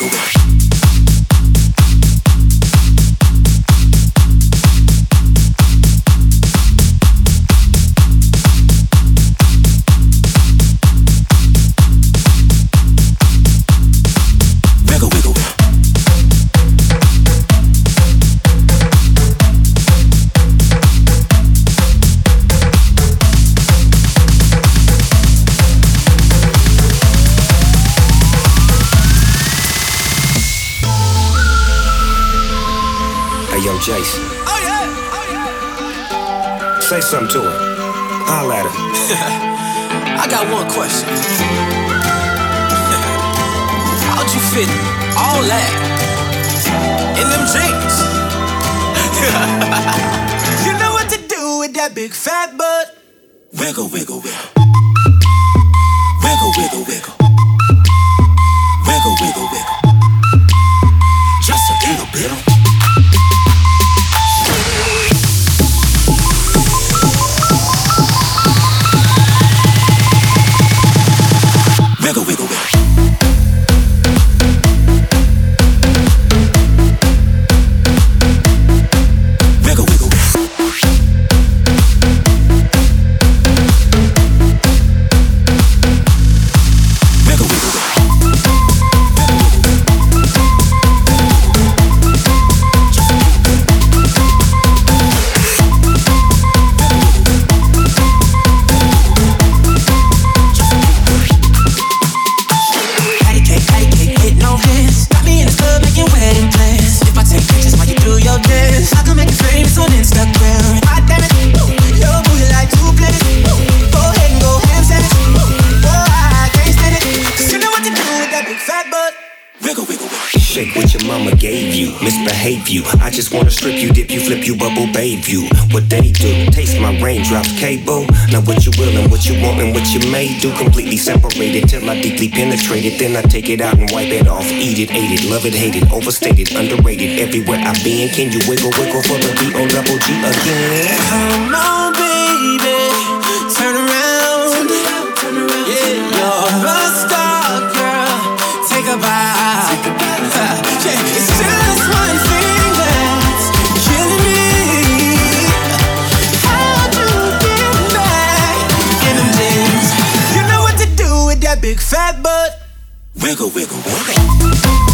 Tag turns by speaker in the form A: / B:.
A: Jason. Oh yeah. Say something to her. Holla at her.
B: I got one question. How'd you fit all that in them jeans?
C: You know what to do with that big fat butt.
B: Wiggle, wiggle, wiggle. Wiggle, wiggle, wiggle. Wiggle, wiggle, wiggle. Just a little bit. Wiggle, wiggle, wiggle. Wiggle, wiggle, wiggle. Wiggle, wiggle, wiggle.
A: Shake what your mama gave you, misbehave you. I just wanna strip you, dip you, flip you, bubble bathe you. What they do, taste my raindrops, cable. Now what you will and what you want and what you may do. Completely separated till I deeply penetrate it. Then I take it out and wipe it off. Eat it, ate it, love it, hate it, overstated, underrated. Everywhere I've been, can you wiggle, wiggle for the B-O-double-G again?
C: Come on, baby, turn around. Yeah, you're a star, girl. Take a bow. It's just one thing that's killing me. How'd you get back in them days? You know what to do with that big fat butt.
B: Wiggle, wiggle, wiggle.